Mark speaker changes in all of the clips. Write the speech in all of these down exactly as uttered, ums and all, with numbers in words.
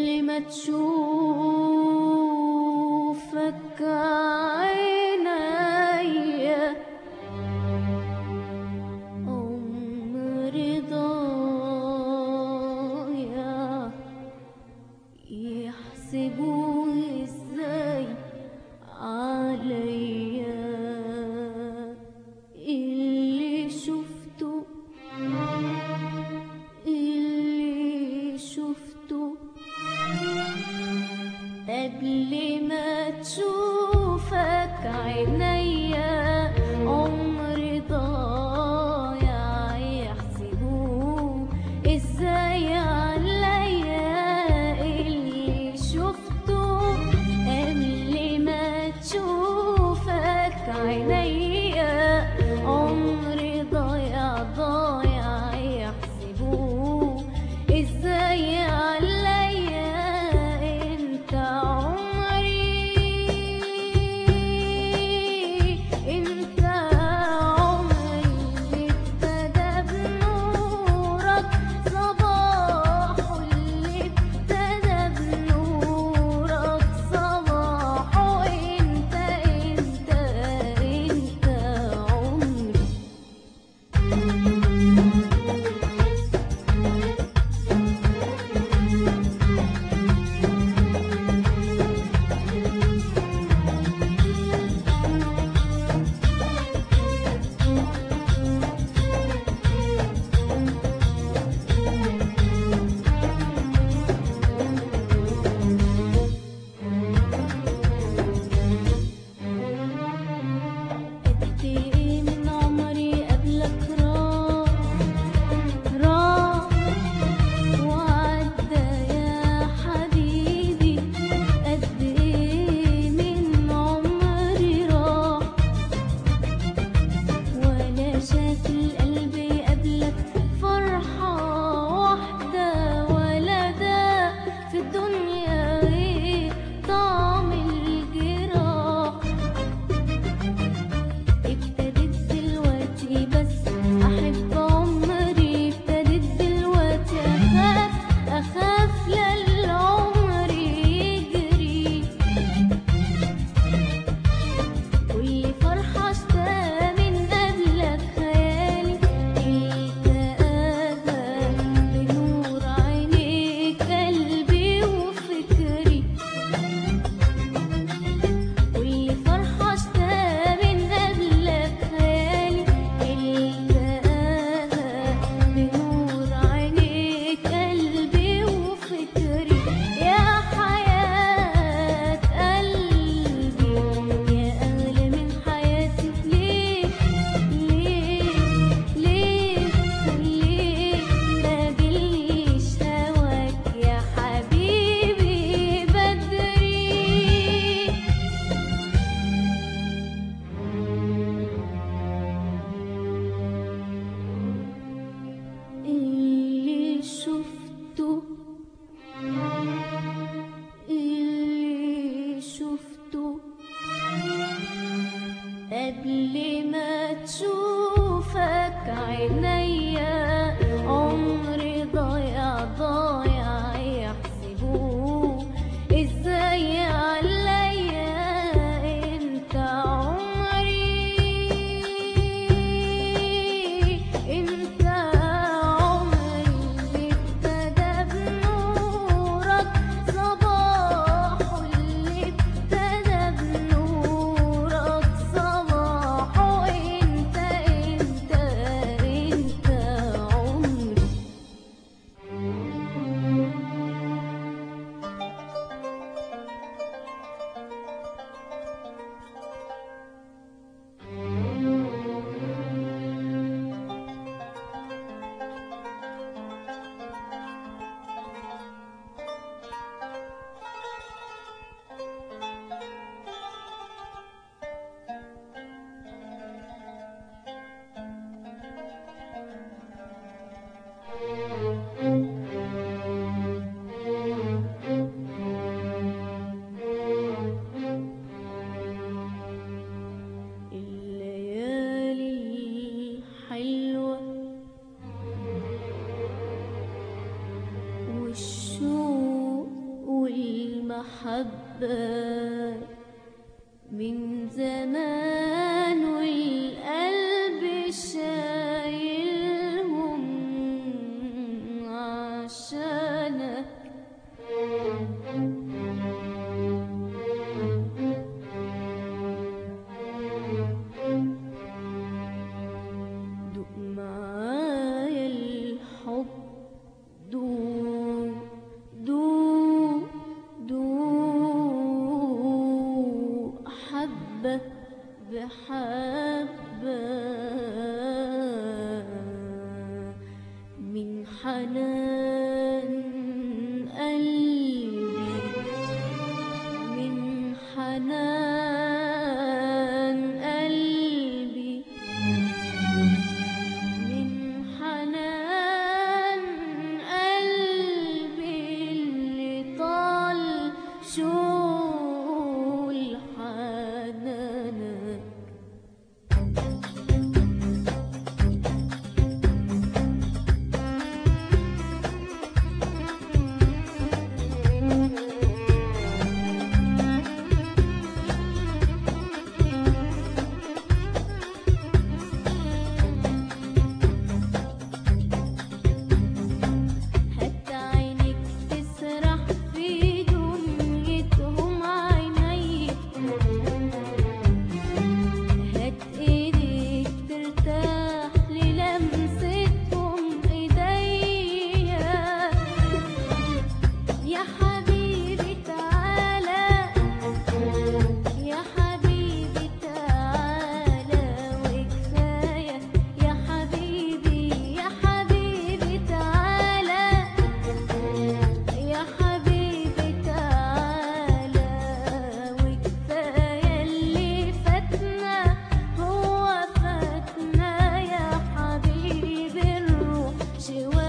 Speaker 1: قبل ما تشوفك عينيا عمري ضايع، يحسبوه ازاي عليا؟ اللي شفته اللي شفته قبل ما تشوفك عينيا عمري ضايع، يحسبوه ازاي عليا؟ اللي شفته قبل ما تشوفك عينيا عمري ضايع ضايع، يحسبوه ازاي عليا؟ انت عمري، انت عمري اللي ابتدى بنورك صباحه، اللي ابتدى بنورك صباحه. انت انت انت عمري. قد ايه من عمري قبلك راح راح وعدى يا حبيبي، قد ايه من عمري راح ولا شاف القلب قبلك فرحة واحدة، ولا ده في الدنيا غير طعم الجراح. ابتديت دلوقتي بس احب عمري، ابتديت دلوقتي اخاف اخاف لا العمر يجري. كل فرحة اشتاق من قبلك خيالي، التقاها بنور عينيك قلبي وفكري. كل فرحة اشتاق من قبلك خيالي، التقاها بنور عينيك قلبي وفكري. يا حياة قلبي يا أغلى من حياتي، ليه ليه ليه ليه ما جليش هواك يا حبيبي بدري؟ اللي شفته اللي شفته قبل ما تشوفك عينيا عمري ضايع ضايع، يحسبوه ازاي عليا؟ انت عمري، انت عمري اللي ابتدى بنورك صباحه، اللي ابتدى بنورك صباحه. انت انت انت محبة من زمان، والقلب شايلهم عشانك. دوق معايا الحب، دوق دوق دوق حبة بحبة من حنان قلبي، من حنان قلبي، من حنان قلبي اللي طال شول حنانك. حتى عينك تسرح في دنيتهم عيني، هات ايديك ترتاح للمستهم ايديا. يا حبيبي تعالى، يا حبيبي تعالى وكفاية. يا حبيبي يا حبيبي تعالى، يا حبيبي تعالى وكفاية. اللي فاتنا هو فاتنا يا حبيبي، الروح شوية.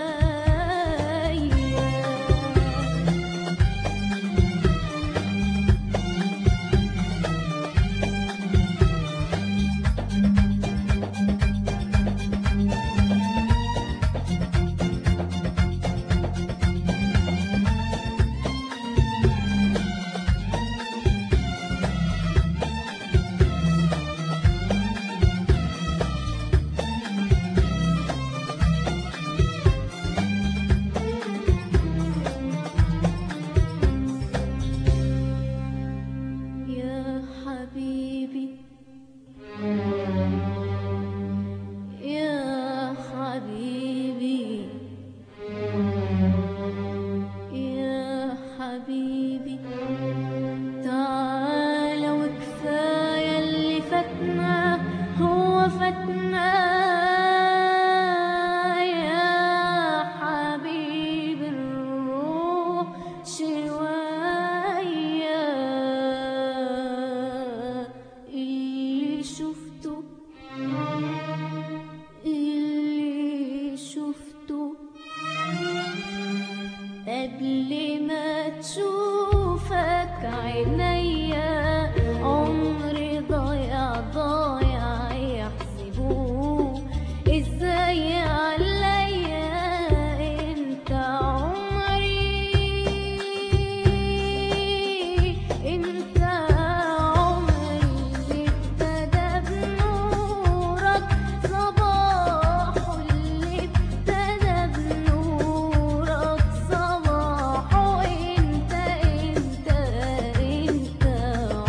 Speaker 1: يا حبيبي يا حبيبي يا حبيبي تعالى وكفاية. اللي فاتنا هو فاتنا يا حبيبي، الروح شوية. اللي شفته اللي شفته قبل ما تشوفك عينيا، عمري ضايع ضايع يحسبوه ازاي عليا. انت عمري، انت عمري اللي ابتدى بنورك صباحه، اللي ابتدى بنورك صباحه. انت انت انت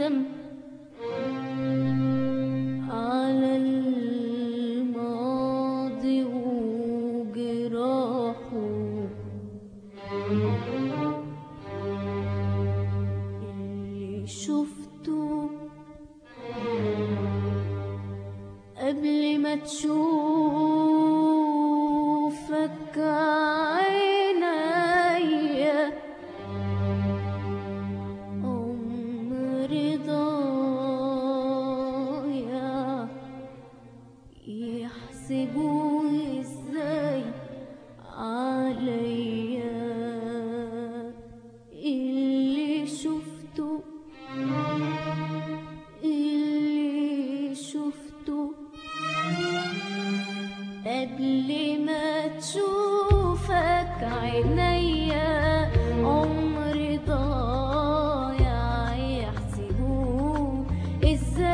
Speaker 1: ندم على الماضي وجراحه اللي شفته قبل ما تشوفك عينيا عمري ضايع يحسبوه ازاي عليا اللي شفته اللي شفته قبل ما تشوفك عينيا عمري ضايع يحسبوه ازاي